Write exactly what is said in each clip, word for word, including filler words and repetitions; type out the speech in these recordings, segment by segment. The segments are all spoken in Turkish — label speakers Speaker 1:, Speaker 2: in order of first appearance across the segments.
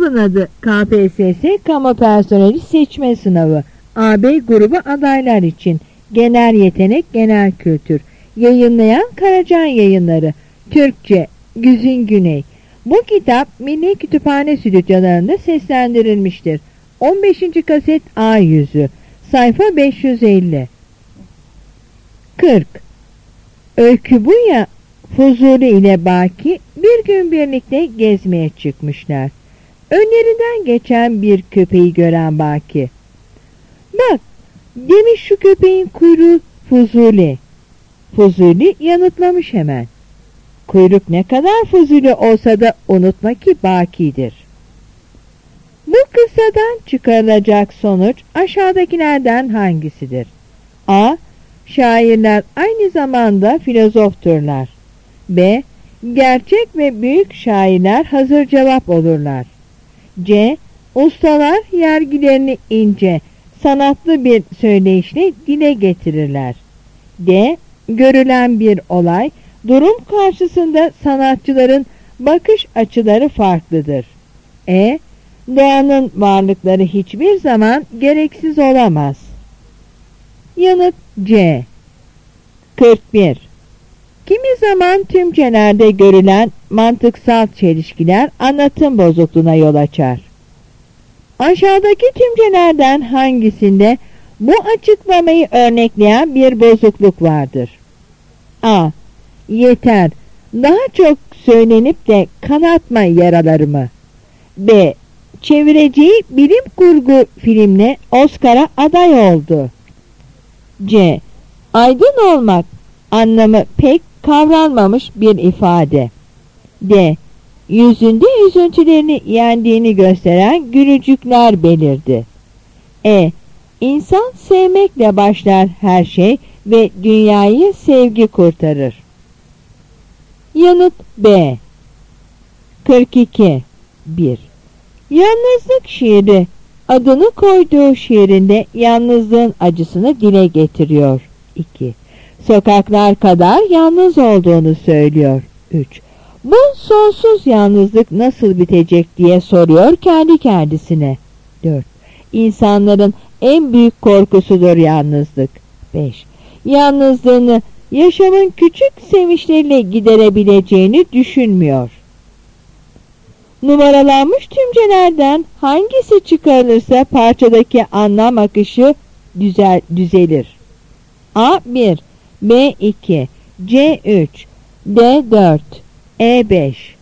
Speaker 1: Grubun adı K P S S Kamu Personeli Seçme Sınavı. A B grubu adaylar için. Genel yetenek, genel kültür. Yayınlayan Karacan Yayınları. Türkçe Güzin Güney. Bu kitap Milli Kütüphane stüdyolarında seslendirilmiştir. on beşinci kaset A yüzü. Sayfa beş yüz elli. kırk. Öykü bu ya, Fuzuli ile Baki bir gün birlikte gezmeye çıkmışlar. Önlerinden geçen bir köpeği gören Baki, "Bak," demiş, "şu köpeğin kuyruğu Fuzuli." Fuzuli yanıtlamış hemen, "Kuyruk ne kadar fuzuli olsa da unutma ki Baki'dir." Bu kıssadan çıkarılacak sonuç aşağıdakilerden hangisidir? A. Şairler aynı zamanda filozofturlar. B. Gerçek ve büyük şairler hazır cevap olurlar. C. Ustalar yergilerini ince, sanatlı bir söyleyişle dile getirirler. D. Görülen bir olay, durum karşısında sanatçıların bakış açıları farklıdır. E. Doğanın varlıkları hiçbir zaman gereksiz olamaz. Yanıt C. kırk bir. Kimi zaman tümcelerde görülen mantıksal çelişkiler anlatım bozukluğuna yol açar. Aşağıdaki tümcelerden hangisinde bu açıklamayı örnekleyen bir bozukluk vardır? A. Yeter, daha çok söylenip de kanatma yaralarımı. B. Çevireceği bilim kurgu filmle Oscar'a aday oldu. C. Aydın olmak anlamı pek kavranmamış bir ifade. D. Yüzünde üzüntülerini yendiğini gösteren gülücükler belirdi. E. İnsan sevmekle başlar her şey ve dünyayı sevgi kurtarır. Yanıt B. kırk iki. bir. Yalnızlık şiiri adını koyduğu şiirinde yalnızlığın acısını dile getiriyor. iki. Sokaklar kadar yalnız olduğunu söylüyor. üç. Bu sonsuz yalnızlık nasıl bitecek diye soruyor kendi kendisine. dört. İnsanların en büyük korkusudur yalnızlık. beş. Yalnızlığını yaşamın küçük sevinçleriyle giderebileceğini düşünmüyor. Numaralanmış tümcelerden hangisi çıkarılırsa parçadaki anlam akışı düzel, düzelir? A bir, B iki, C üç, D dört, E beş.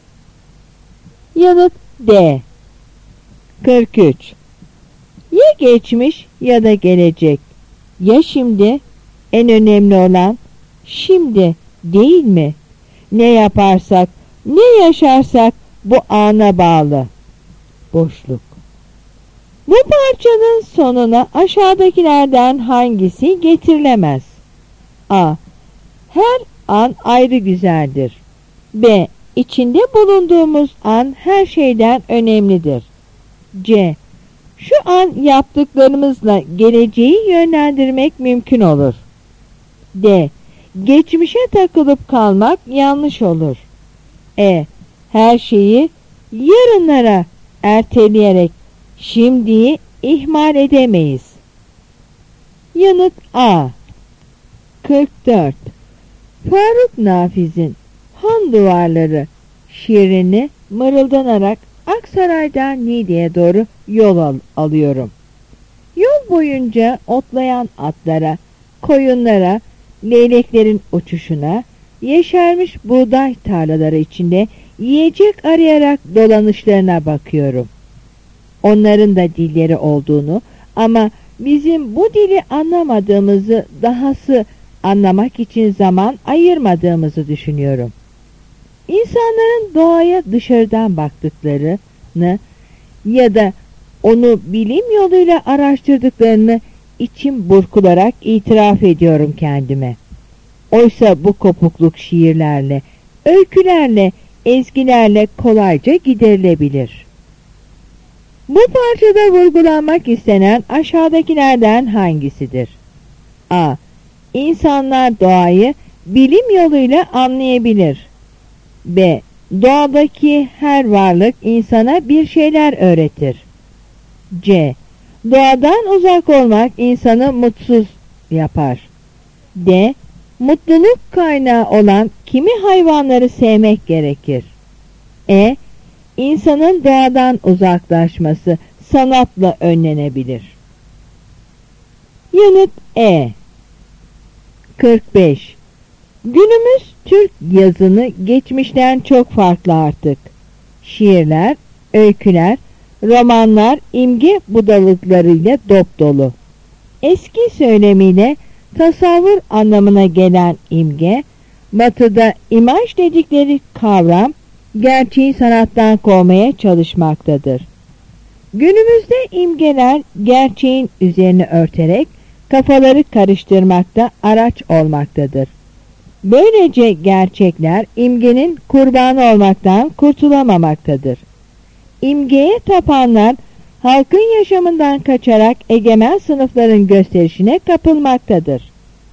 Speaker 1: Yanıt D. kırk üç. Ya geçmiş ya da gelecek. Ya şimdi, en önemli olan şimdi değil mi? Ne yaparsak, ne yaşarsak bu ana bağlı. Boşluk. Bu parçanın sonuna aşağıdakilerden hangisi getirilemez? A. Her an ayrı güzeldir. B. İçinde bulunduğumuz an her şeyden önemlidir. C. Şu an yaptıklarımızla geleceği yönlendirmek mümkün olur. D. Geçmişe takılıp kalmak yanlış olur. E. Her şeyi yarınlara erteleyerek şimdiyi ihmal edemeyiz. Yanıt A. kırk dört. Faruk Nafiz'in Han Duvarları şiirini mırıldanarak Aksaray'dan Niğde'ye doğru yol al alıyorum. Yol boyunca otlayan atlara, koyunlara, leyleklerin uçuşuna, yeşermiş buğday tarlaları içinde yiyecek arayarak dolanışlarına bakıyorum. Onların da dilleri olduğunu ama bizim bu dili anlamadığımızı, dahası anlamak için zaman ayırmadığımızı düşünüyorum. İnsanların doğaya dışarıdan baktıklarını ya da onu bilim yoluyla araştırdıklarını içim burkularak itiraf ediyorum kendime. Oysa bu kopukluk şiirlerle, öykülerle, ezgilerle kolayca giderilebilir. Bu parçada vurgulanmak istenen aşağıdakilerden hangisidir? A. İnsanlar doğayı bilim yoluyla anlayabilir. B. Doğadaki her varlık insana bir şeyler öğretir. C. Doğadan uzak olmak insanı mutsuz yapar. D. Mutluluk kaynağı olan kimi hayvanları sevmek gerekir. E. İnsanın doğadan uzaklaşması sanatla önlenebilir. Yanıt E. kırk beş. Günümüz Türk yazını geçmişten çok farklı artık. Şiirler, öyküler, romanlar imge budalıklarıyla dop dolu. Eski söylemiyle tasavvur anlamına gelen imge, Batı'da imaj dedikleri kavram, gerçeği sanattan kovmaya çalışmaktadır. Günümüzde imgeler gerçeğin üzerine örterek kafaları karıştırmakta araç olmaktadır. Böylece gerçekler imgenin kurbanı olmaktan kurtulamamaktadır. İmgeye tapanlar halkın yaşamından kaçarak egemen sınıfların gösterişine kapılmaktadır.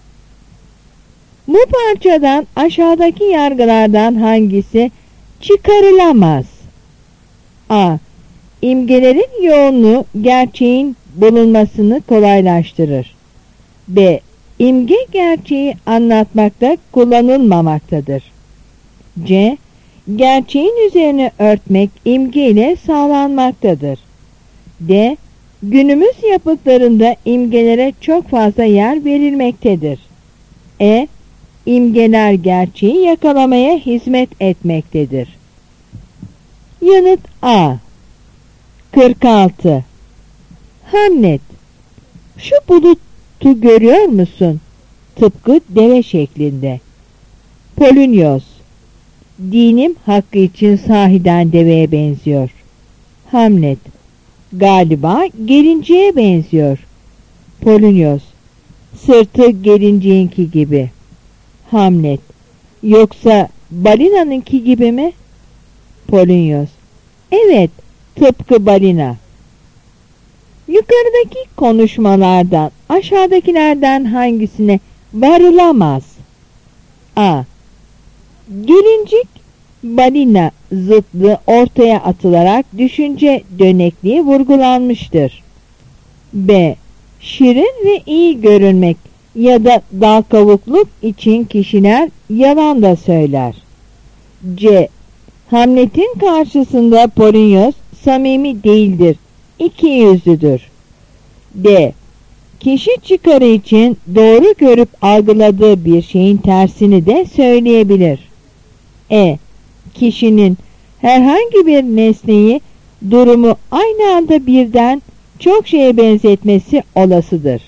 Speaker 1: Bu parçadan aşağıdaki yargılardan hangisi çıkarılamaz? A. İmgelerin yoğunluğu gerçeğin bulunmasını kolaylaştırır. B. İmge gerçeği anlatmakta kullanılmamaktadır. C. Gerçeğin üzerine örtmek imge ile sağlanmaktadır. D. Günümüz yapıtlarında imgelere çok fazla yer verilmektedir. E. İmgeler gerçeği yakalamaya hizmet etmektedir. Yanıt A. kırk altı. Hamlet. Şu bulutu görüyor musun? Tıpkı deve şeklinde. Polonios. Dinim hakkı için sahiden deveye benziyor. Hamlet. Galiba gelinciye benziyor. Polonios. Sırtı gelinciğinki gibi. Hamlet. Yoksa balinanınki gibi mi? Polonios. Evet, tıpkı balina. Yukarıdaki konuşmalardan aşağıdakilerden hangisine varılamaz? A. Gelincik balina zıtlığı ortaya atılarak düşünce dönekliği vurgulanmıştır. B. Şirin ve iyi görünmek ya da dal kavukluk için kişiler yalan da söyler. C. Hamlet'in karşısında Polonios samimi değildir, iki yüzlüdür. D. Kişi çıkarı için doğru görüp algıladığı bir şeyin tersini de söyleyebilir. E. Kişinin herhangi bir nesneyi, durumu aynı anda birden çok şeye benzetmesi olasıdır.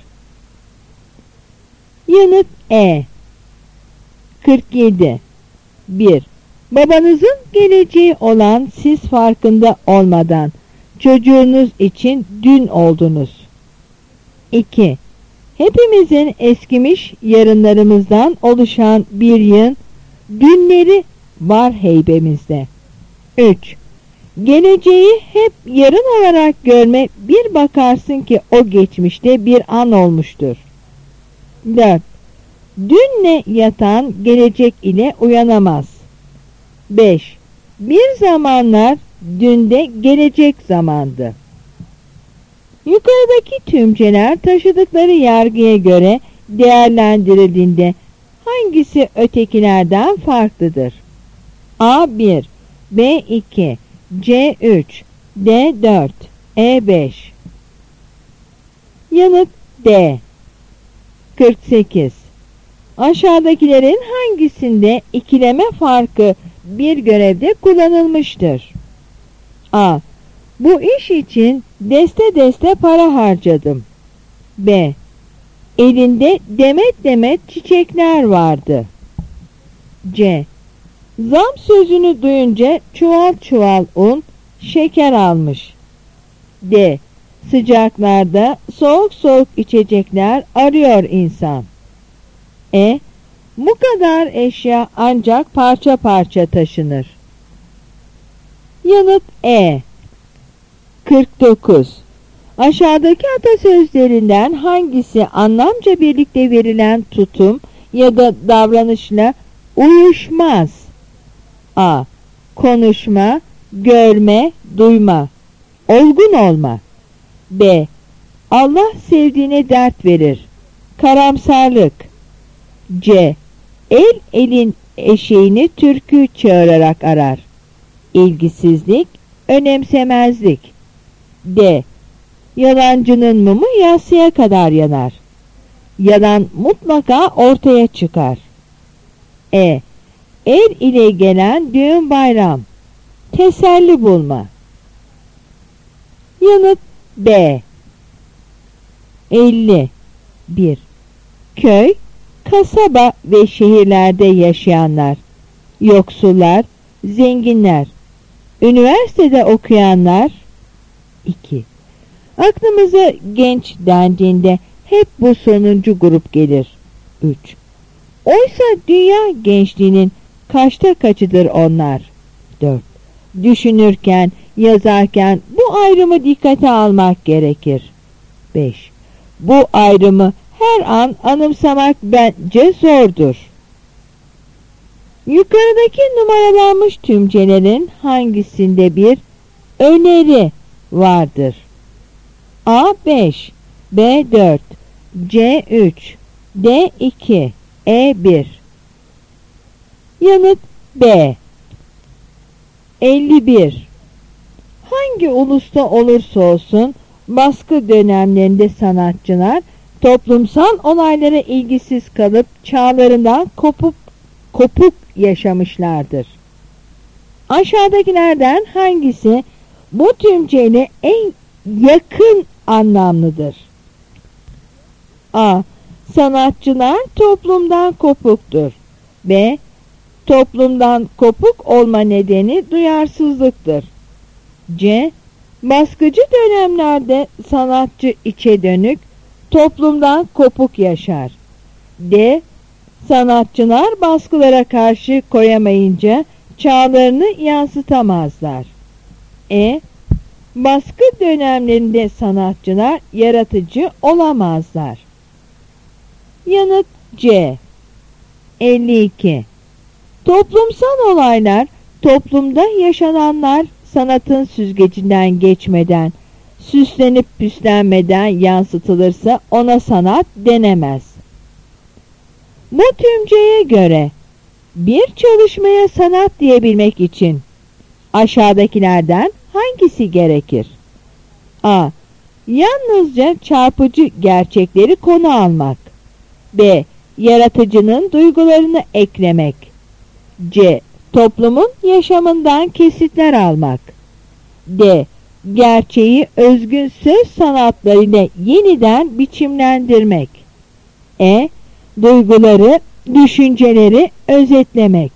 Speaker 1: Yanıt E. kırk yedi. bir. Babanızın geleceği olan siz farkında olmadan çocuğunuz için dün oldunuz. iki. Hepimizin eskimiş yarınlarımızdan oluşan bir yığın dünleri var heybemizde. üç. Geleceği hep yarın olarak görme, bir bakarsın ki o geçmişte bir an olmuştur. dört. Dünle yatan gelecek ile uyanamaz. beş. Bir zamanlar dünde gelecek zamandı. Yukarıdaki tümceler taşıdıkları yargıya göre değerlendirildiğinde hangisi ötekilerden farklıdır? A bir, B iki, C üç, D dört, E beş. Yanıt D. kırk sekiz. Aşağıdakilerin hangisinde ikileme farkı bir görevde kullanılmıştır? A. Bu iş için deste deste para harcadım. B. Elinde demet demet çiçekler vardı. C. Zam sözünü duyunca çuval çuval un, şeker almış. D. Sıcaklarda soğuk soğuk içecekler arıyor insan. E. Bu kadar eşya ancak parça parça taşınır. Yanıt E. kırk dokuz. Aşağıdaki atasözlerinden hangisi anlamca birlikte verilen tutum ya da davranışla uyuşmaz? A. konuşma, görme, duyma, olgun olma. B. Allah sevdiğine dert verir, karamsarlık. C. El elin eşeğini türkü çağırarak arar, İlgisizlik, önemsemezlik. D. Yalancının mumu yatsıya kadar yanar, yalan mutlaka ortaya çıkar. E. El ile gelen düğün bayram, teselli bulma. Yanıt B. elli bir. Köy, kasaba ve şehirlerde yaşayanlar, yoksullar, zenginler, üniversitede okuyanlar. iki. Aklımıza genç dendiğinde hep bu sonuncu grup gelir. üç. Oysa dünya gençliğinin kaçta kaçıdır onlar? dört. Düşünürken, yazarken bu ayrımı dikkate almak gerekir. beş. Bu ayrımı her an anımsamak bence zordur. Yukarıdaki numaralanmış tümcelerin hangisinde bir öneri vardır? A beş, B dört, C üç, D iki, E bir. Yanıt B. elli bir. Hangi ulusta olursa olsun baskı dönemlerinde sanatçılar toplumsal olaylara ilgisiz kalıp çağlarından kopup kopuk yaşamışlardır. Aşağıdakilerden hangisi bu tümceyle en yakın anlamlıdır? A. Sanatçılar toplumdan kopuktur. B. Toplumdan kopuk olma nedeni duyarsızlıktır. C. Baskıcı dönemlerde sanatçı içe dönük, toplumdan kopuk yaşar. D. Sanatçılar baskılara karşı koyamayınca çağlarını yansıtamazlar. E. Baskı dönemlerinde sanatçılar yaratıcı olamazlar. Yanıt C. elli iki. Toplumsal olaylar, toplumda yaşananlar sanatın süzgecinden geçmeden, süslenip püslenmeden yansıtılırsa ona sanat denemez. Bu tümceye göre bir çalışmaya sanat diyebilmek için aşağıdakilerden hangisi gerekir? A. Yalnızca çarpıcı gerçekleri konu almak. B. Yaratıcının duygularını eklemek. C. Toplumun yaşamından kesitler almak. D. Gerçeği özgün söz sanatlarıyla yeniden biçimlendirmek. E. Duyguları, düşünceleri özetlemek.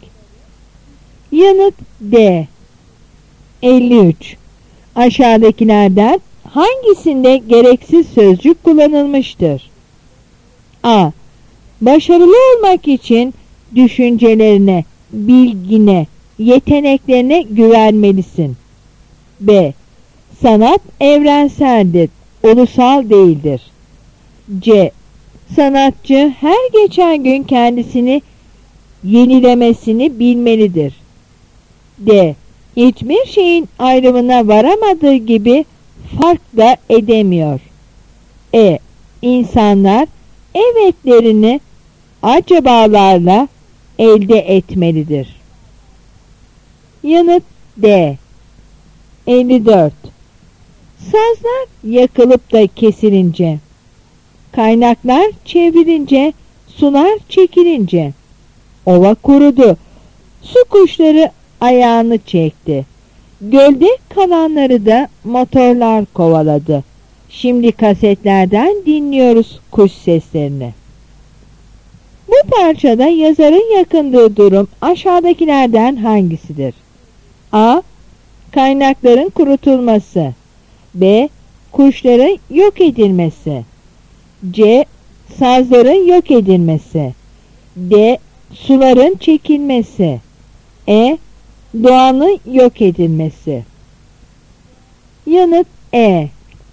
Speaker 1: Yanıt D. elli üç. Aşağıdakilerden hangisinde gereksiz sözcük kullanılmıştır? A. Başarılı olmak için düşüncelerine, bilgine, yeteneklerine güvenmelisin. B. Sanat evrenseldir, ulusal değildir. C. Sanatçı her geçen gün kendisini yenilemesini bilmelidir. D. Hiçbir şeyin ayrımına varamadığı gibi fark da edemiyor. E. İnsanlar evetlerini acabalarla elde etmelidir. Yanıt D. elli dört. Sazlar yakılıp da kesilince, kaynaklar çevrilince, sular çekilince, ova kurudu, su kuşları ayağını çekti, gölde kalanları da motorlar kovaladı. Şimdi kasetlerden dinliyoruz kuş seslerini. Bu parçada yazarın yakındığı durum aşağıdakilerden hangisidir? A. Kaynakların kurutulması. B. Kuşların yok edilmesi. C. Sazların yok edilmesi. D. Suların çekilmesi. E. Doğanın yok edilmesi. Yanıt E.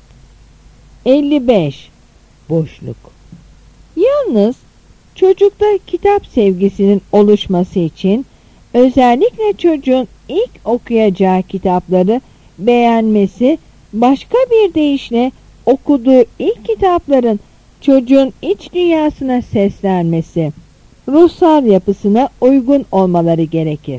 Speaker 1: elli beş. Boşluk. Yalnız çocukta kitap sevgisinin oluşması için özellikle çocuğun ilk okuyacağı kitapları beğenmesi, başka bir deyişle okuduğu ilk kitapların çocuğun iç dünyasına seslenmesi, ruhsal yapısına uygun olmaları gerekir.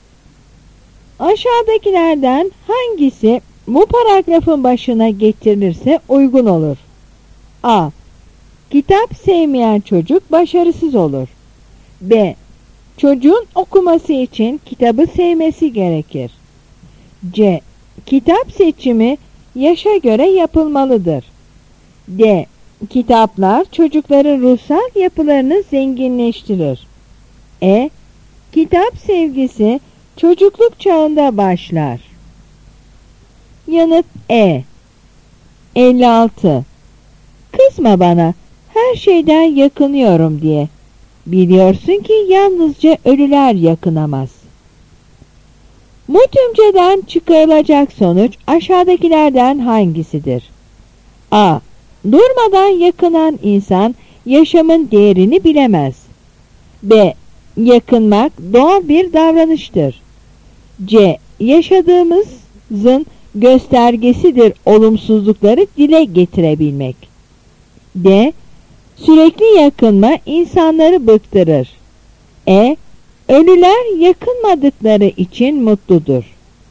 Speaker 1: Aşağıdakilerden hangisi bu paragrafın başına getirilirse uygun olur? A. Kitap sevmeyen çocuk başarısız olur. B. Çocuğun okuması için kitabı sevmesi gerekir. C. Kitap seçimi yaşa göre yapılmalıdır. D. Kitaplar çocukların ruhsal yapılarını zenginleştirir. E. Kitap sevgisi çocukluk çağında başlar. Yanıt E. elli altı. Kızma bana, her şeyden yakınıyorum diye. Biliyorsun ki yalnızca ölüler yakınamaz. Bu tümceden çıkarılacak sonuç aşağıdakilerden hangisidir? A. Durmadan yakınan insan yaşamın değerini bilemez. B. Yakınmak doğal bir davranıştır. C. Yaşadığımızın göstergesidir olumsuzlukları dile getirebilmek. D. Sürekli yakınma insanları bıktırır. E. Ölüler yakınmadıkları için mutludur.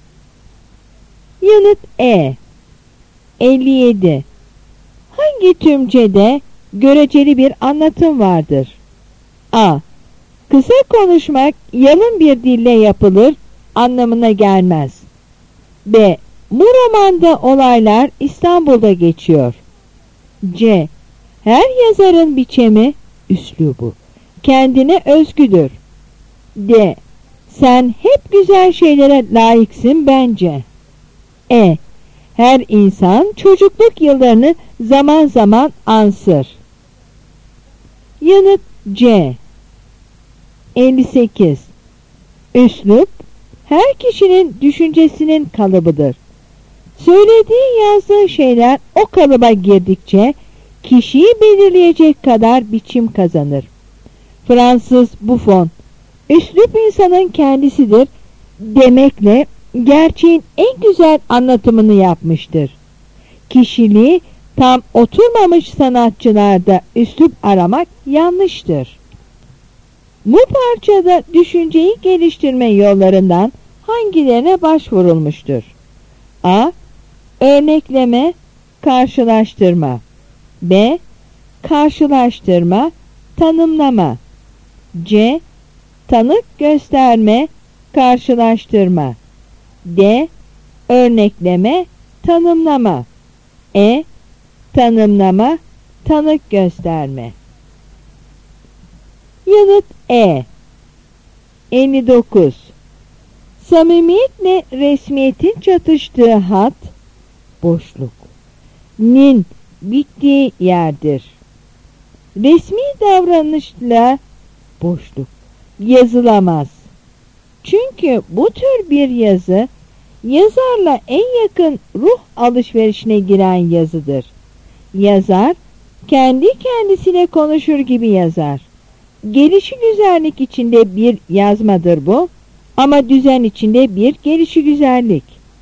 Speaker 1: Yanıt E. elli yedi. Hangi tümcede göreceli bir anlatım vardır? A. Kısa konuşmak yalın bir dille yapılır anlamına gelmez. B. Bu romanda olaylar İstanbul'da geçiyor. C. Her yazarın biçimi, üslubu kendine özgüdür. D. Sen hep güzel şeylere layıksın bence. E. Her insan çocukluk yıllarını zaman zaman ansır. Yanıt C. elli sekiz. Üslup, her kişinin düşüncesinin kalıbıdır. Söylediği, yazdığı şeyler o kalıba girdikçe kişiyi belirleyecek kadar biçim kazanır. Fransız Buffon, üslup insanın kendisidir demekle gerçeğin en güzel anlatımını yapmıştır. Kişiliği tam oturmamış sanatçılarda üslup aramak yanlıştır. Bu parçada düşünceyi geliştirme yollarından hangilerine başvurulmuştur? A. Örnekleme, karşılaştırma. B. Karşılaştırma, tanımlama. C. Tanık gösterme, karşılaştırma. D. Örnekleme, tanımlama. E. Tanımlama, tanık gösterme. Yanıt E. elli dokuz. Samimiyetle resmiyetin çatıştığı hat, boşluk, nin bittiği yerdir. Resmi davranışla boşluk yazılamaz. Çünkü bu tür bir yazı yazarla en yakın ruh alışverişine giren yazıdır. Yazar kendi kendisine konuşur gibi yazar. Gelişi güzellik içinde bir yazmadır bu, ama düzen içinde bir gelişi güzellik.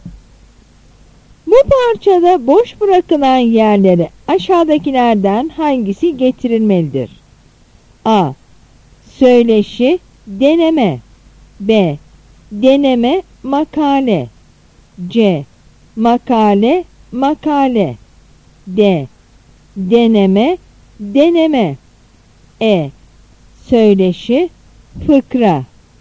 Speaker 1: Bu parçada boş bırakılan yerlere aşağıdakilerden hangisi getirilmelidir? A. Söyleşi, deneme. B. Deneme, makale. C. Makale, makale. D. Deneme, deneme. E. Söyleşi, fıkra.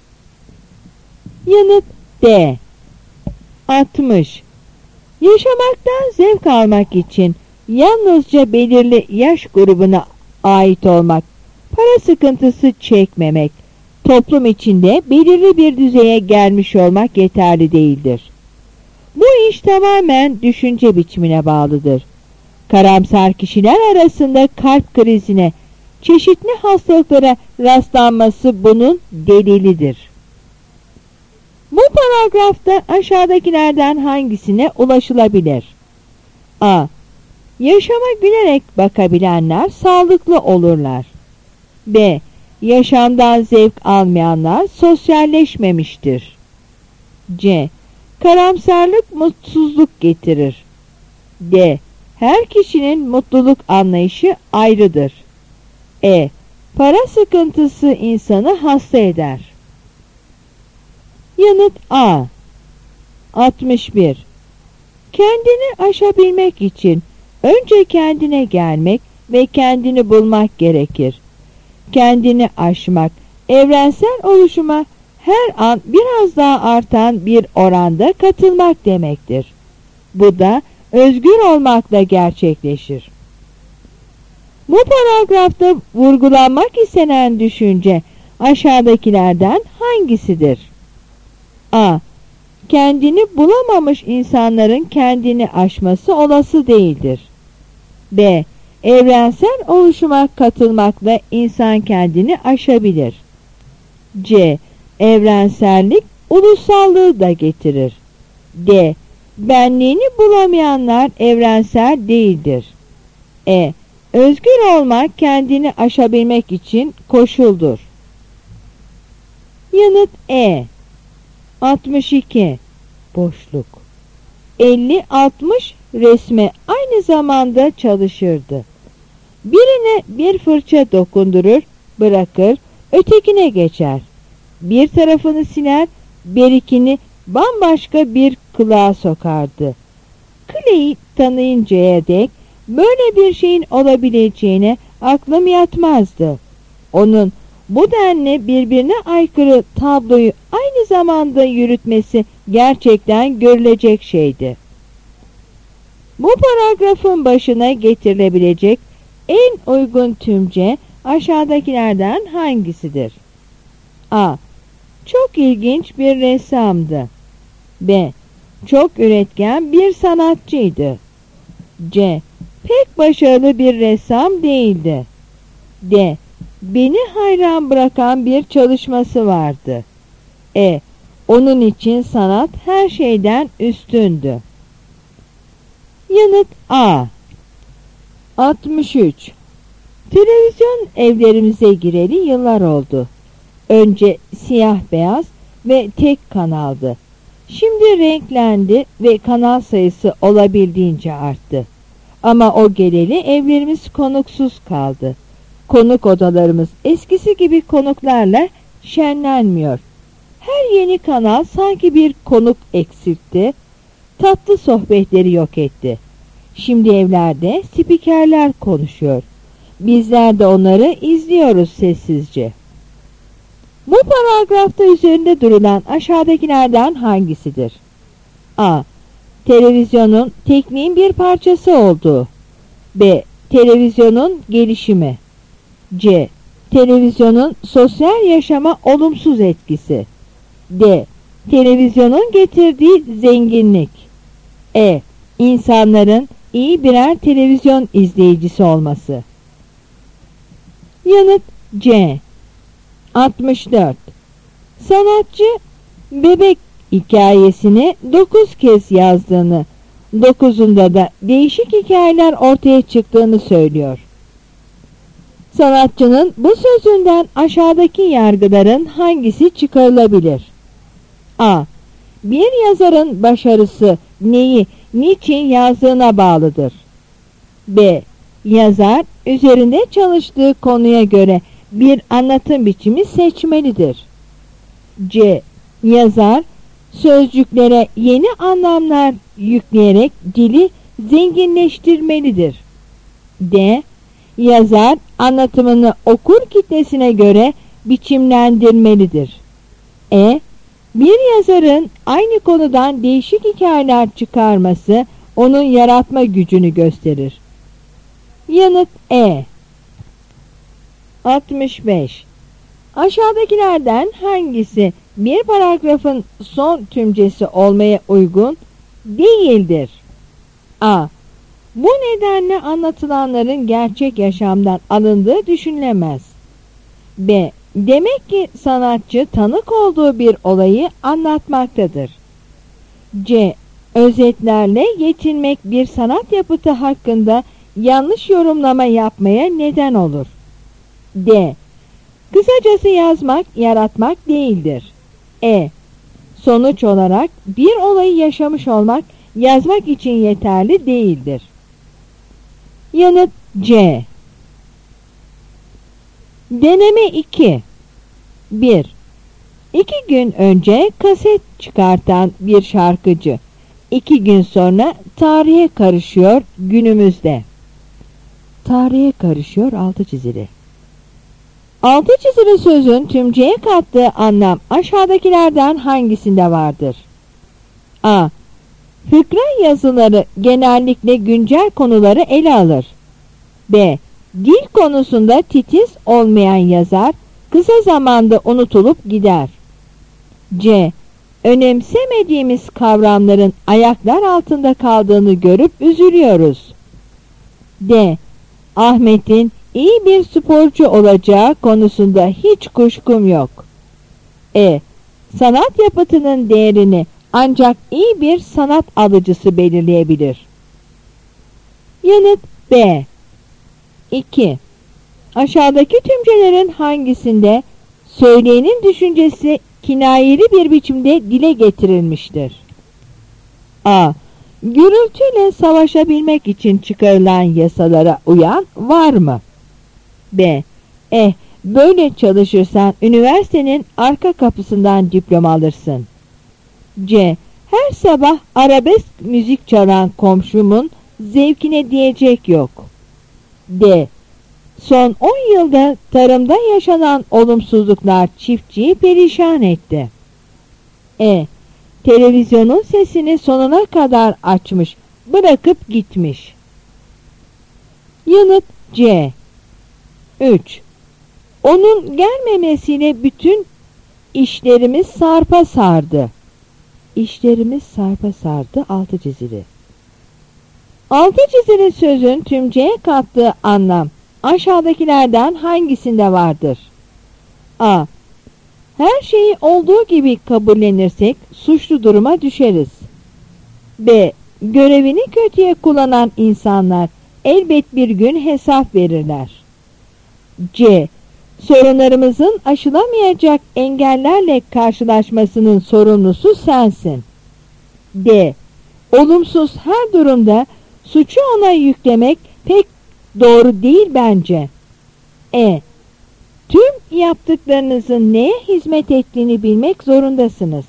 Speaker 1: Yanıt D. altmış. Yaşamaktan zevk almak için yalnızca belirli yaş grubuna ait olmak, para sıkıntısı çekmemek, toplum içinde belirli bir düzeye gelmiş olmak yeterli değildir. Bu iş tamamen düşünce biçimine bağlıdır. Karamsar kişiler arasında kalp krizine, çeşitli hastalıklara rastlanması bunun delilidir. Bu paragrafta aşağıdakilerden hangisine ulaşılabilir? A. Yaşama gülerek bakabilenler sağlıklı olurlar. B. Yaşamdan zevk almayanlar sosyalleşmemiştir. C. Karamsarlık mutsuzluk getirir. D. Her kişinin mutluluk anlayışı ayrıdır. E. Para sıkıntısı insanı hasta eder. Yanıt A. altmış bir. Kendini aşabilmek için önce kendine gelmek ve kendini bulmak gerekir. Kendini aşmak, evrensel oluşuma her an biraz daha artan bir oranda katılmak demektir. Bu da özgür olmakla gerçekleşir. Bu paragrafta vurgulanmak istenen düşünce aşağıdakilerden hangisidir? A. Kendini bulamamış insanların kendini aşması olası değildir. B. Evrensel oluşuma katılmakla insan kendini aşabilir. C. Evrensellik ulusallığı da getirir. D. Benliğini bulamayanlar evrensel değildir. E. Özgür olmak kendini aşabilmek için koşuldur. Yanıt E. altmış iki. Boşluk. elli altmış resme aynı zamanda çalışırdı. Birine bir fırça dokundurur, bırakır, ötekine geçer. Bir tarafını siler, berikini bambaşka bir kılığa sokardı. Clay tanıyıncaya dek böyle bir şeyin olabileceğine aklım yatmazdı. Onun bu denli birbirine aykırı tabloyu aynı zamanda yürütmesi gerçekten görülecek şeydi. Bu paragrafın başına getirilebilecek en uygun tümce aşağıdakilerden hangisidir? A. Çok ilginç bir ressamdı. B. Çok üretken bir sanatçıydı. C. Pek başarılı bir ressam değildi. D. Beni hayran bırakan bir çalışması vardı. E. Onun için sanat her şeyden üstündü. Yanıt A. altmış üç. Televizyon evlerimize gireli yıllar oldu. Önce siyah beyaz ve tek kanaldı. Şimdi renklendi ve kanal sayısı olabildiğince arttı. Ama o geleli evlerimiz konuksuz kaldı. Konuk odalarımız eskisi gibi konuklarla şenlenmiyor. Her yeni kanal sanki bir konuk eksiltti, tatlı sohbetleri yok etti. Şimdi evlerde spikerler konuşuyor. Bizler de onları izliyoruz sessizce. Bu paragrafta üzerinde durulan aşağıdakilerden hangisidir? A. Televizyonun tekniğin bir parçası olduğu. B. Televizyonun gelişimi. C. Televizyonun sosyal yaşama olumsuz etkisi. D. Televizyonun getirdiği zenginlik. E. İnsanların iyi birer televizyon izleyicisi olması. Yanıt C. altmış dört. Sanatçı bebek hikayesini dokuz kez yazdığını, dokuzunda da değişik hikayeler ortaya çıktığını söylüyor. Sanatçının bu sözünden aşağıdaki yargıların hangisi çıkarılabilir? A. Bir yazarın başarısı neyi, niçin yazdığına bağlıdır. B. Yazar üzerinde çalıştığı konuya göre bir anlatım biçimi seçmelidir. C. Yazar sözcüklere yeni anlamlar yükleyerek dili zenginleştirmelidir. D. Yazar anlatımını okur kitlesine göre biçimlendirmelidir. E. Bir yazarın aynı konudan değişik hikayeler çıkarması onun yaratma gücünü gösterir. Yanıt E. altmış beş. Aşağıdakilerden hangisi bir paragrafın son tümcesi olmaya uygun değildir? A. Bu nedenle anlatılanların gerçek yaşamdan alındığı düşünülemez. B. Demek ki sanatçı tanık olduğu bir olayı anlatmaktadır. C. Özetlerle yetinmek bir sanat yapıtı hakkında yanlış yorumlama yapmaya neden olur. D. Kısacası yazmak, yaratmak değildir. E. Sonuç olarak bir olayı yaşamış olmak yazmak için yeterli değildir. Yanıt C. Deneme iki. bir. İki gün önce kaset çıkartan bir şarkıcı iki gün sonra tarihe karışıyor günümüzde. Tarihe karışıyor altı çizili. Altı çizili sözün tümceye kattığı anlam aşağıdakilerden hangisinde vardır? A. Fıkra yazıları genellikle güncel konuları ele alır. B. Dil konusunda titiz olmayan yazar kısa zamanda unutulup gider. C. Önemsemediğimiz kavramların ayaklar altında kaldığını görüp üzülüyoruz. D. Ahmet'in iyi bir sporcu olacağı konusunda hiç kuşkum yok. E. Sanat yapıtının değerini ancak iyi bir sanat alıcısı belirleyebilir. Yanıt B. iki. Aşağıdaki tümcelerin hangisinde söyleyenin düşüncesi kinayeli bir biçimde dile getirilmiştir? A. Gürültüyle savaşabilmek için çıkarılan yasalara uyan var mı? B. Eh, böyle çalışırsan üniversitenin arka kapısından diploma alırsın. C. Her sabah arabesk müzik çalan komşumun zevkine diyecek yok. D. Son on yılda tarımda yaşanan olumsuzluklar çiftçiyi perişan etti. E. Televizyonun sesini sonuna kadar açmış, bırakıp gitmiş. Yanıt C. üç. Onun gelmemesiyle bütün işlerimiz sarpa sardı. İşlerimiz sarpa sardı altı çizili. Altı çizili sözün tümceye kattığı anlam aşağıdakilerden hangisinde vardır? A. Her şeyi olduğu gibi kabullenirsek suçlu duruma düşeriz. B. Görevini kötüye kullanan insanlar elbet bir gün hesap verirler. C. Sorunlarımızın aşılamayacak engellerle karşılaşmasının sorumlusu sensin. D. Olumsuz her durumda suçu ona yüklemek pek doğru değil bence. E. Tüm yaptıklarınızın neye hizmet ettiğini bilmek zorundasınız.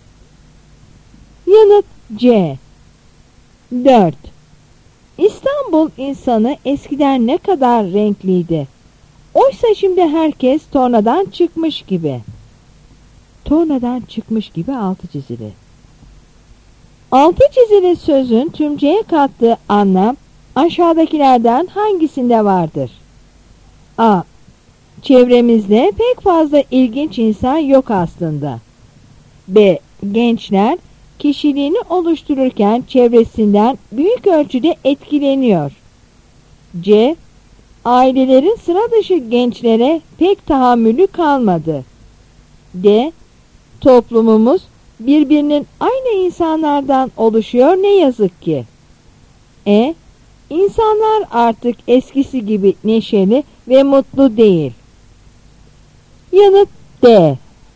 Speaker 1: Yanıt C. dört. İstanbul insanı eskiden ne kadar renkliydi. Oysa şimdi herkes tornadan çıkmış gibi. Tornadan çıkmış gibi altı çizili. Altı çizili sözün tümceye kattığı anlam aşağıdakilerden hangisinde vardır? A. Çevremizde pek fazla ilginç insan yok aslında. B. Gençler kişiliğini oluştururken çevresinden büyük ölçüde etkileniyor. C. Ailelerin sıra dışı gençlere pek tahammülü kalmadı. D. Toplumumuz birbirinin aynı insanlardan oluşuyor ne yazık ki. E. İnsanlar artık eskisi gibi neşeli ve mutlu değil. Yanıt D.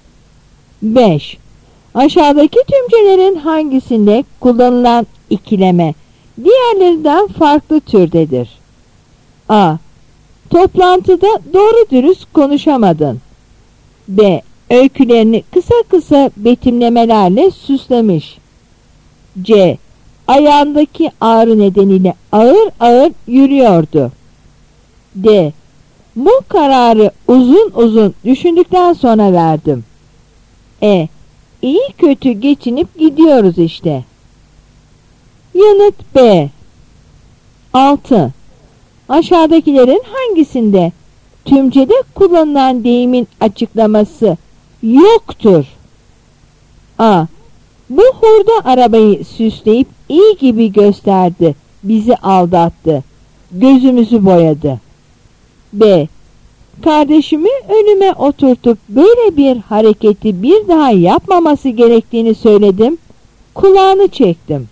Speaker 1: beş. Aşağıdaki tümcelerin hangisinde kullanılan ikileme diğerlerinden farklı türdedir? A. Toplantıda doğru dürüst konuşamadın. B. Öykülerini kısa kısa betimlemelerle süslemiş. C. Ayağındaki ağrı nedeniyle ağır ağır yürüyordu. D. Bu kararı uzun uzun düşündükten sonra verdim. E. İyi kötü geçinip gidiyoruz işte. Yanıt B. altı. Aşağıdakilerin hangisinde tümcede kullanılan deyimin açıklaması yoktur? A. Bu hurda arabayı süsleyip iyi gibi gösterdi, bizi aldattı, gözümüzü boyadı. B. Kardeşimi önüme oturtup böyle bir hareketi bir daha yapmaması gerektiğini söyledim, kulağını çektim.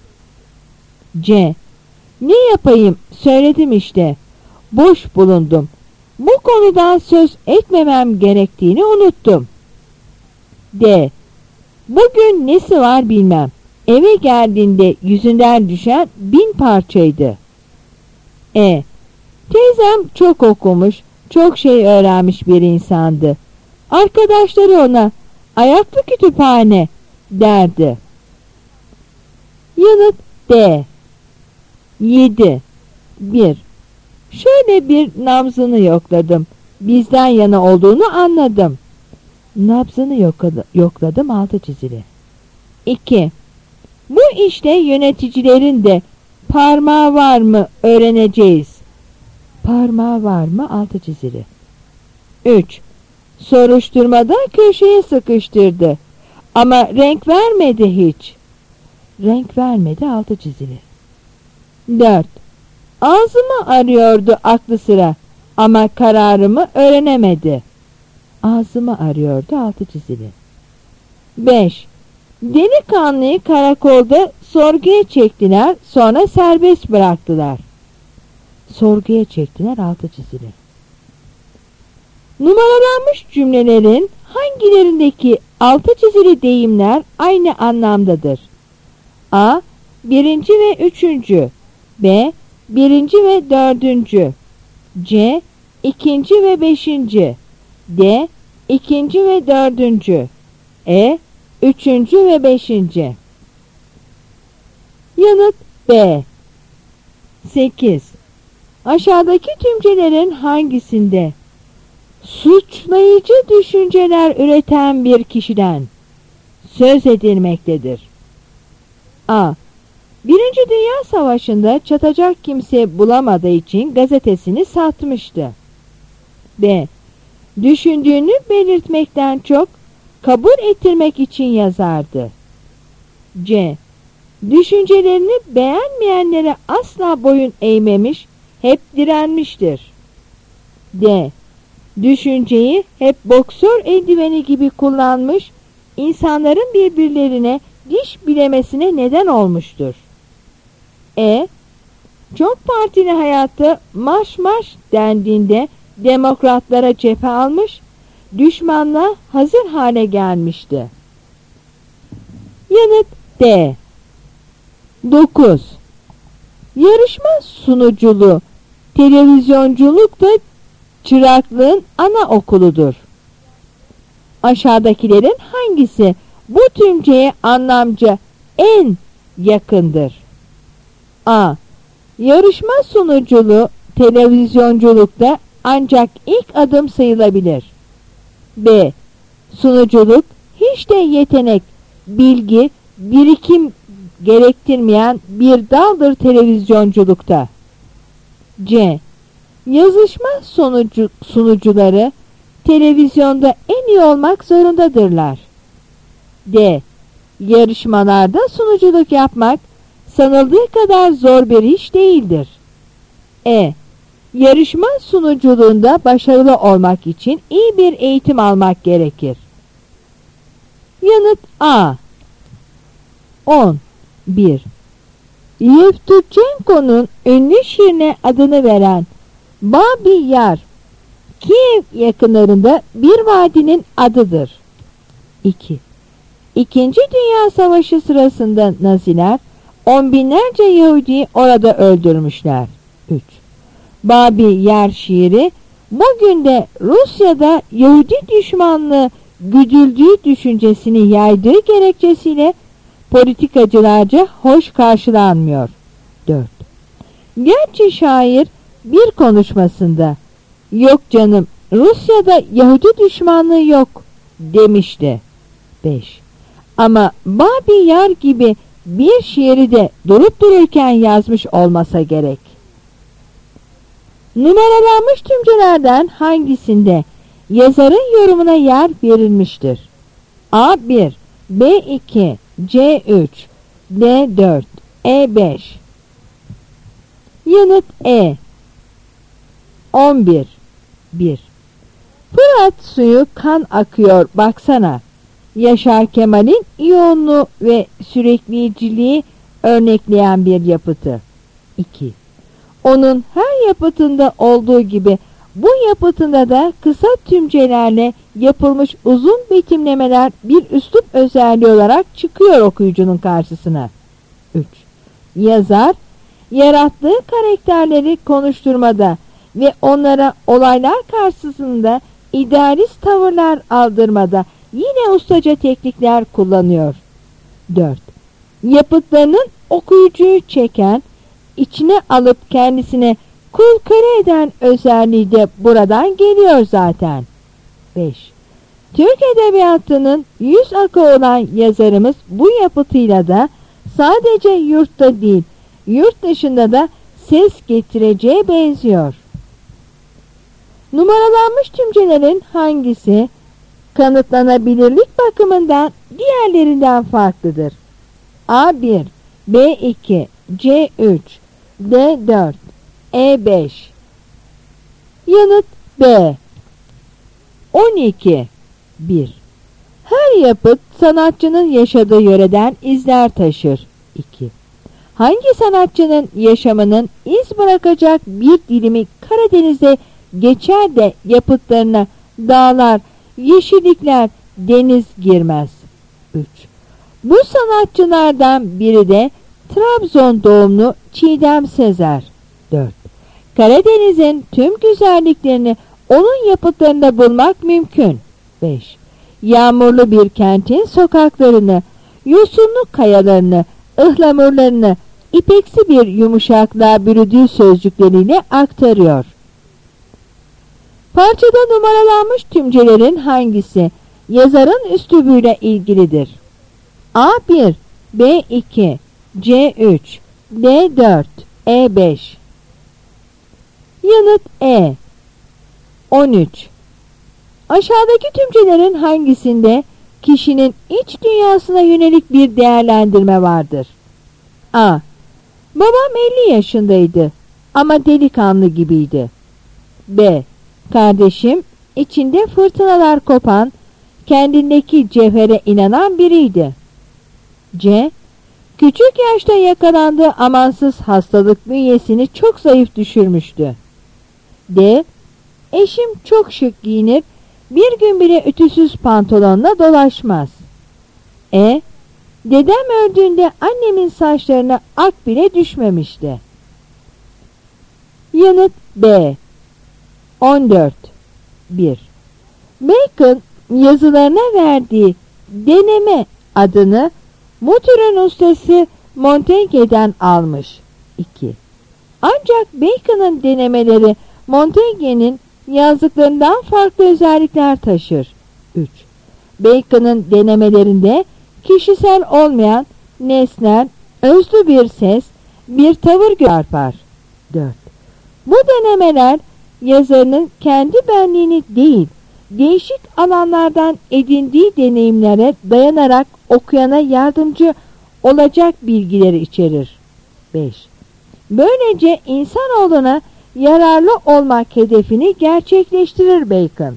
Speaker 1: C. Ne yapayım, söyledim işte, boş bulundum, bu konudan söz etmemem gerektiğini unuttum. D. Bugün nesi var bilmem. Eve geldiğinde yüzünden düşen bin parçaydı. E. Teyzem çok okumuş, çok şey öğrenmiş bir insandı. Arkadaşları ona ayaklı kütüphane derdi. Yanıt D. yedi. bir. Şöyle bir nabzını yokladım. Bizden yana olduğunu anladım. Nabzını yokladı, yokladım altı çizili. iki. Bu işte yöneticilerin de parmağı var mı öğreneceğiz. Parmağı var mı altı çizili. üç. Soruşturmada köşeye sıkıştırdı. Ama renk vermedi hiç. Renk vermedi altı çizili. dört. Ağzımı arıyordu aklı sıra ama kararımı öğrenemedi. Ağzımı arıyordu altı çizili. beş. Delikanlıyı karakolda sorguya çektiler, sonra serbest bıraktılar. Sorguya çektiler altı çizili. Numaralanmış cümlelerin hangilerindeki altı çizili deyimler aynı anlamdadır? A. Birinci ve üçüncü. B. Birinci ve dördüncü. C. İkinci ve beşinci. D. İkinci ve dördüncü. E. Üçüncü ve beşinci. Yanıt B. sekiz. Aşağıdaki tümcelerin hangisinde suçlayıcı düşünceler üreten bir kişiden söz edilmektedir? A. Birinci Dünya Savaşı'nda çatacak kimse bulamadığı için gazetesini satmıştı. B. Düşündüğünü belirtmekten çok kabul ettirmek için yazardı. C. Düşüncelerini beğenmeyenlere asla boyun eğmemiş, hep direnmiştir. D. Düşünceyi hep boksör eldiveni gibi kullanmış, insanların birbirlerine diş bilemesine neden olmuştur. E. Çok partili hayatta marş marş dendiğinde demokratlara cephe almış, düşmanla hazır hale gelmişti. Yanıt D. dokuz. Yarışma sunuculuğu, televizyonculuk da çıraklığın ana okuludur. Aşağıdakilerin hangisi bu tümceye anlamca en yakındır? A. Yarışma sunuculuğu televizyonculukta ancak ilk adım sayılabilir. B. Sunuculuk hiç de yetenek, bilgi, birikim gerektirmeyen bir daldır televizyonculukta. C. Yazışma sonucu, sunucuları televizyonda en iyi olmak zorundadırlar. D. Yarışmalarda sunuculuk yapmak sanıldığı kadar zor bir iş değildir. E. Yarışma sunuculuğunda başarılı olmak için iyi bir eğitim almak gerekir. Yanıt A. on. bir. Yevtuchenko'nun ünlü şiirine adını veren Babi Yar, Kiev yakınlarında bir vadinin adıdır. iki. İkinci Dünya Savaşı sırasında Naziler on binlerce Yahudi orada öldürmüşler. üç. Babi Yar şiiri bugün de Rusya'da Yahudi düşmanlığı güdüldüğü düşüncesini yaydığı gerekçesiyle politikacılarca hoş karşılanmıyor. dört. Gerçi şair bir konuşmasında "Yok canım, Rusya'da Yahudi düşmanlığı yok" demişti. beş. Ama Babi Yar gibi bir şiiri de durup dururken yazmış olmasa gerek. Numaralanmış tümcelerden hangisinde yazarın yorumuna yer verilmiştir? A bir, B iki, C üç, D dört, E beş. Yanıt E. on bir. bir. Fırat suyu kan akıyor baksana. Yaşar Kemal'in iyonlu ve sürekleyiciliği örnekleyen bir yapıtı. iki. Onun her yapıtında olduğu gibi bu yapıtında da kısa tümcelerle yapılmış uzun betimlemeler bir üslup özelliği olarak çıkıyor okuyucunun karşısına. üç. Yazar, yarattığı karakterleri konuşturmada ve onlara olaylar karşısında idealist tavırlar aldırmada yine ustaca teknikler kullanıyor. dört. Yapıtlarının okuyucuyu çeken, içine alıp kendisine kul köle eden özelliği de buradan geliyor zaten. beş. Türk Edebiyatı'nın yüz akı olan yazarımız bu yapıtıyla da sadece yurtta değil, yurt dışında da ses getireceğe benziyor. Numaralanmış tümcelerin hangisi kanıtlanabilirlik bakımından diğerlerinden farklıdır? A bir, B iki, C üç, D dört, E beş. Yanıt B. on iki. bir. Her yapıt sanatçının yaşadığı yöreden izler taşır. iki. Hangi sanatçının yaşamının iz bırakacak bir dilimi Karadeniz'de geçer de yapıtlarına dağlar, yeşillikler, deniz girmez? üç. Bu sanatçılardan biri de Trabzon doğumlu Çiğdem Sezer. dört. Karadeniz'in tüm güzelliklerini onun yapıtlarında bulmak mümkün. beş. Yağmurlu bir kentin sokaklarını, yosunlu kayalarını, ıhlamurlarını ipeksi bir yumuşaklığa bürüdüğü sözcükleriyle aktarıyor. Parçada numaralanmış tümcelerin hangisi yazarın üslubuyla ilgilidir? A bir, B iki, C üç, D dört, E beş. Yanıt E. on üç. Aşağıdaki tümcelerin hangisinde kişinin iç dünyasına yönelik bir değerlendirme vardır? A. Babam elli yaşındaydı ama delikanlı gibiydi. B. Kardeşim içinde fırtınalar kopan, kendindeki cevhere inanan biriydi. C. Küçük yaşta yakalandığı amansız hastalık bünyesini çok zayıf düşürmüştü. D. Eşim çok şık giyinir, bir gün bile ütüsüz pantolonla dolaşmaz. E. Dedem öldüğünde annemin saçlarına ak bile düşmemişti. Yanıt B. on dört. bir. Bacon yazılarına verdiği deneme adını bu türün ustası Montaigne'den almış. iki. Ancak Bacon'ın denemeleri Montaigne'nin yazdıklarından farklı özellikler taşır. üç. Bacon'ın denemelerinde kişisel olmayan nesnel, özlü bir ses, bir tavır çarpar. dört. Bu denemeler yazarının kendi benliğini değil, değişik alanlardan edindiği deneyimlere dayanarak okuyana yardımcı olacak bilgileri içerir. beş. Böylece insanoğluna yararlı olmak hedefini gerçekleştirir Bacon.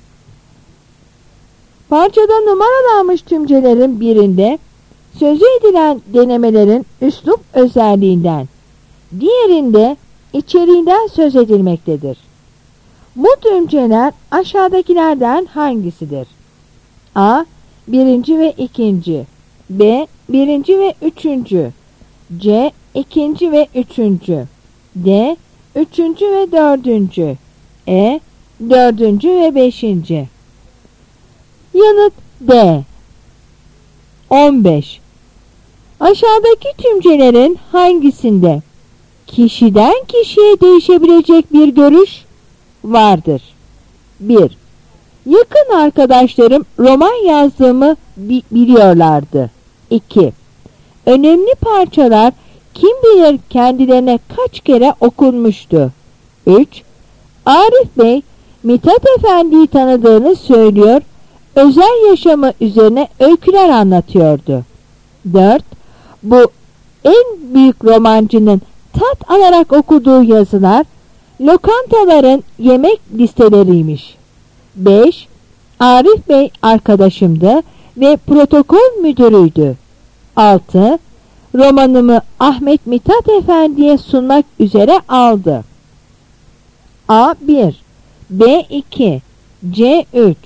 Speaker 1: Parçada numaralanmış tümcelerin birinde sözü edilen denemelerin üslup özelliğinden, diğerinde içeriğinden söz edilmektedir. Bu tümceler aşağıdakilerden hangisidir? A. Birinci ve ikinci. B. Birinci ve üçüncü. C. İkinci ve üçüncü. D. Üçüncü ve dördüncü. E. Dördüncü ve beşinci. Yanıt D. on beş. Aşağıdaki tümcelerin hangisinde kişiden kişiye değişebilecek bir görüş vardır? bir. Yakın arkadaşlarım roman yazdığımı bi- biliyorlardı. iki. Önemli parçalar kim bilir kendilerine kaç kere okunmuştu. üç. Arif Bey Mithat Efendi'yi tanıdığını söylüyor, özel yaşamı üzerine öyküler anlatıyordu. dört. Bu en büyük romancının tat alarak okuduğu yazılar lokantaların yemek listeleriymiş. beş. Arif Bey arkadaşımdı ve protokol müdürüydü. altı. Romanımı Ahmet Mithat Efendi'ye sunmak üzere aldı. A bir, B iki, C üç,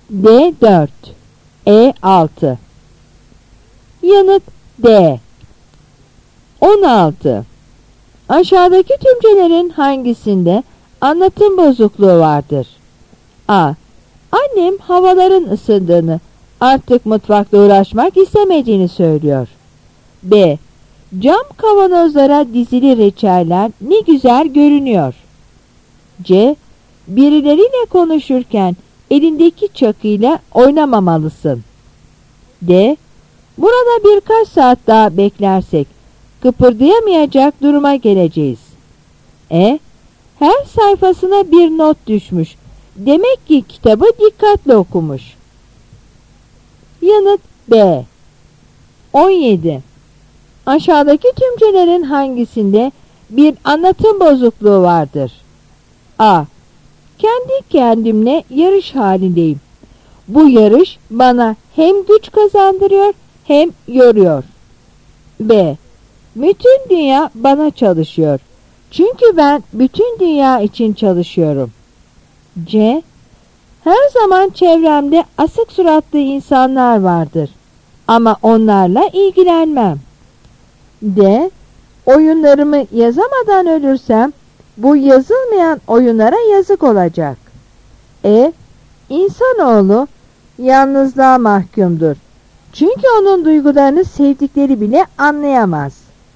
Speaker 1: D dört, E altı. Yanıt D. on altı. Aşağıdaki tümcelerin hangisinde anlatım bozukluğu vardır? A. Annem havaların ısındığını, artık mutfakla uğraşmak istemediğini söylüyor. B. Cam kavanozlara dizili reçeller ne güzel görünüyor. C. Birileriyle konuşurken elindeki çakıyla oynamamalısın. D. Burada birkaç saat daha beklersek kıpırdayamayacak duruma geleceğiz. E. Her sayfasına bir not düşmüş. Demek ki kitabı dikkatle okumuş. Yanıt B. on yedi. Aşağıdaki tümcelerin hangisinde bir anlatım bozukluğu vardır? A. Kendi kendimle yarış halindeyim. Bu yarış bana hem güç kazandırıyor hem yoruyor. B. Bütün dünya bana çalışıyor. Çünkü ben bütün dünya için çalışıyorum. C. Her zaman çevremde asık suratlı insanlar vardır. Ama onlarla ilgilenmem. D. Oyunlarımı yazamadan ölürsem bu yazılmayan oyunlara yazık olacak. E. İnsanoğlu yalnızlığa mahkumdur. Çünkü onun duygularını sevdikleri bile anlayamaz.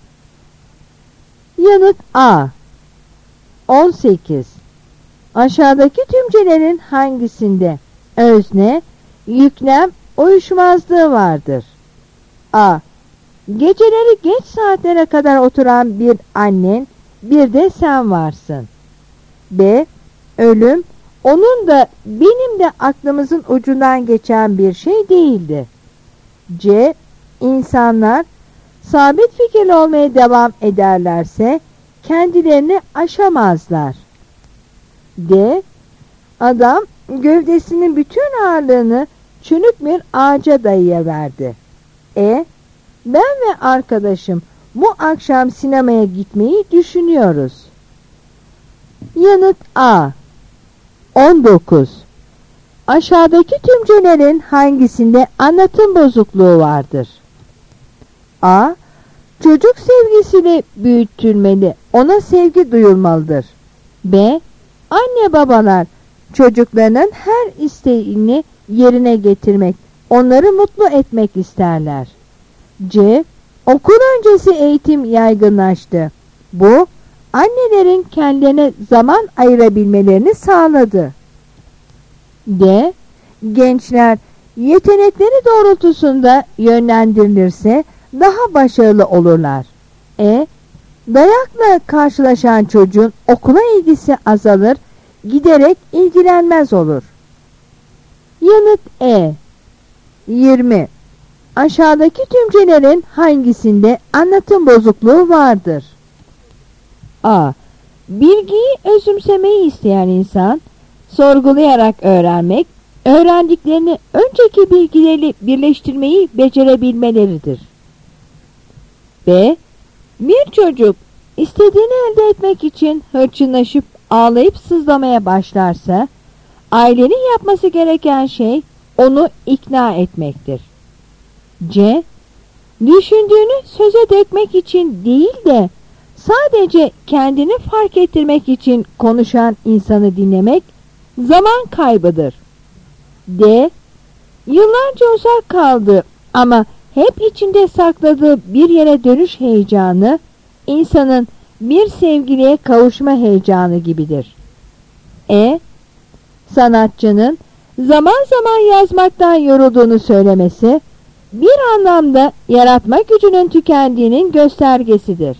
Speaker 1: Yanıt A. on sekiz. Aşağıdaki tümcelerin hangisinde özne, yüklem, uyuşmazlığı vardır? A. Geceleri geç saatlere kadar oturan bir annen, bir de sen varsın. B. Ölüm, onun da benim de aklımızın ucundan geçen bir şey değildi. C. İnsanlar sabit fikirli olmaya devam ederlerse kendilerini aşamazlar. D. Adam gövdesinin bütün ağırlığını çürük bir ağaca dayayıverdi. E. Ben ve arkadaşım bu akşam sinemaya gitmeyi düşünüyoruz. Yanıt A. on dokuz. Aşağıdaki tümcelerin hangisinde anlatım bozukluğu vardır? A. Çocuk sevgisiyle büyütülmeli, ona sevgi duyulmalıdır. B. Anne babalar çocuklarının her isteğini yerine getirmek, onları mutlu etmek isterler. C. Okul öncesi eğitim yaygınlaştı. Bu, annelerin kendilerine zaman ayırabilmelerini sağladı. D. Gençler yetenekleri doğrultusunda yönlendirilirse daha başarılı olurlar. E. Dayakla karşılaşan çocuğun okula ilgisi azalır, giderek ilgilenmez olur. Yanıt E. yirmi. Aşağıdaki tümcelerin hangisinde anlatım bozukluğu vardır? A. Bilgiyi özümsemeyi isteyen insan, sorgulayarak öğrenmek, öğrendiklerini önceki bilgileri birleştirmeyi becerebilmeleridir. B. Bir çocuk istediğini elde etmek için hırçınlaşıp ağlayıp sızlamaya başlarsa, ailenin yapması gereken şey onu ikna etmektir. C. Düşündüğünü söze dökmek için değil de sadece kendini fark ettirmek için konuşan insanı dinlemek zaman kaybıdır. D. Yıllarca uzak kaldı ama hep içinde sakladığı bir yere dönüş heyecanı, insanın bir sevgiliye kavuşma heyecanı gibidir. E. Sanatçının zaman zaman yazmaktan yorulduğunu söylemesi, bir anlamda yaratma gücünün tükendiğinin göstergesidir.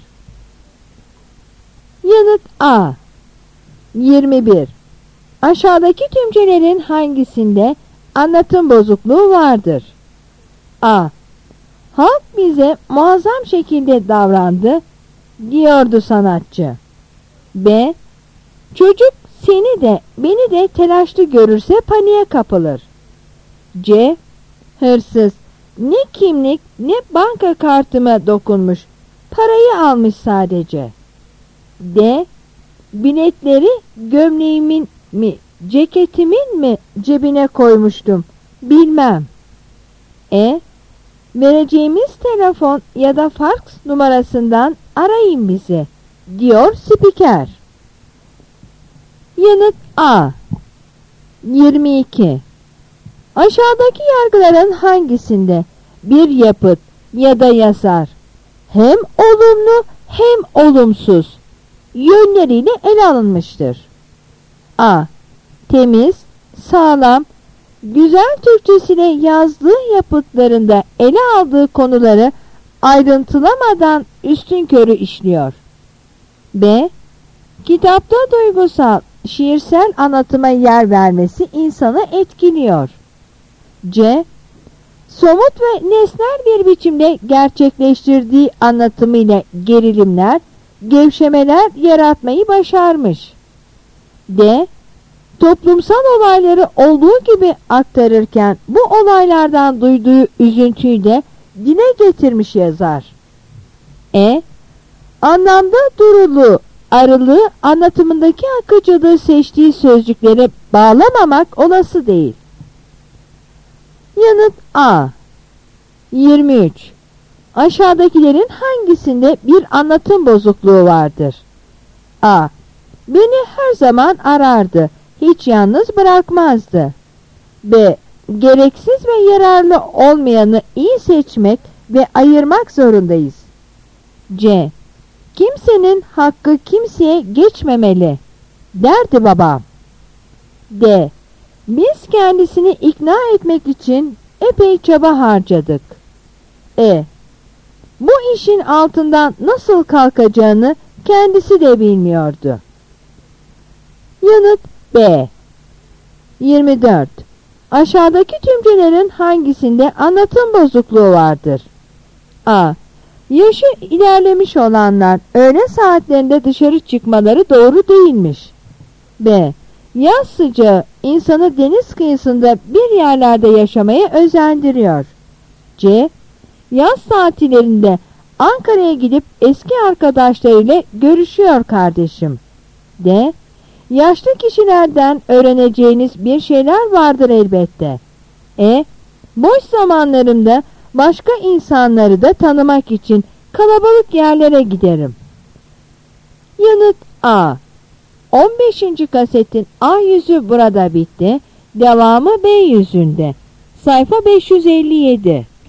Speaker 1: Yanıt A. yirmi bir. Aşağıdaki tümcelerin hangisinde anlatım bozukluğu vardır? A. Halk bize muazzam şekilde davrandı, diyordu sanatçı. B. Çocuk seni de beni de telaşlı görürse paniğe kapılır. C. Hırsız ne kimlik ne banka kartıma dokunmuş, parayı almış sadece. D. Biletleri gömleğimin mi ceketimin mi cebine koymuştum, bilmem. E. Vereceğimiz telefon ya da faks numarasından arayın bizi, diyor spiker. Yanıt A. yirmi iki. Aşağıdaki yargıların hangisinde bir yapıt ya da yazar hem olumlu hem olumsuz yönleriyle ele alınmıştır? A. Temiz, sağlam, güzel Türkçesiyle yazdığı yapıtlarında ele aldığı konuları ayrıntılamadan üstünkörü işliyor. B. Kitapta duygusal, şiirsel anlatıma yer vermesi insanı etkiliyor. C. Somut ve nesnel bir biçimde gerçekleştirdiği anlatımıyla gerilimler, gevşemeler yaratmayı başarmış. D. Toplumsal olayları olduğu gibi aktarırken bu olaylardan duyduğu üzüntüyü de dile getirmiş yazar. E. Anlamda durulu, arılığı anlatımındaki akıcılığı seçtiği sözcüklere bağlamamak olası değil. Yanıt A. yirmi üç. Aşağıdakilerin hangisinde bir anlatım bozukluğu vardır? A. Beni her zaman arardı, hiç yalnız bırakmazdı. B. Gereksiz ve yararlı olmayanı iyi seçmek ve ayırmak zorundayız. C. Kimsenin hakkı kimseye geçmemeli, derdi babam. D. Biz kendisini ikna etmek için epey çaba harcadık. E. Bu işin altından nasıl kalkacağını kendisi de bilmiyordu. Yanıt B. yirmi dört. Aşağıdaki cümlelerin hangisinde anlatım bozukluğu vardır? A. Yaşı ilerlemiş olanlar öğle saatlerinde dışarı çıkmaları doğru değilmiş. B. Yaz sıcağı insanı deniz kıyısında bir yerlerde yaşamaya özendiriyor. C. Yaz tatillerinde Ankara'ya gidip eski arkadaşlarıyla görüşüyor kardeşim. D. Yaşlı kişilerden öğreneceğiniz bir şeyler vardır elbette. E. Boş zamanlarımda başka insanları da tanımak için kalabalık yerlere giderim. Yanıt A. on beşinci kasetin A yüzü burada bitti. Devamı B yüzünde. Sayfa beş yüz elli yedi.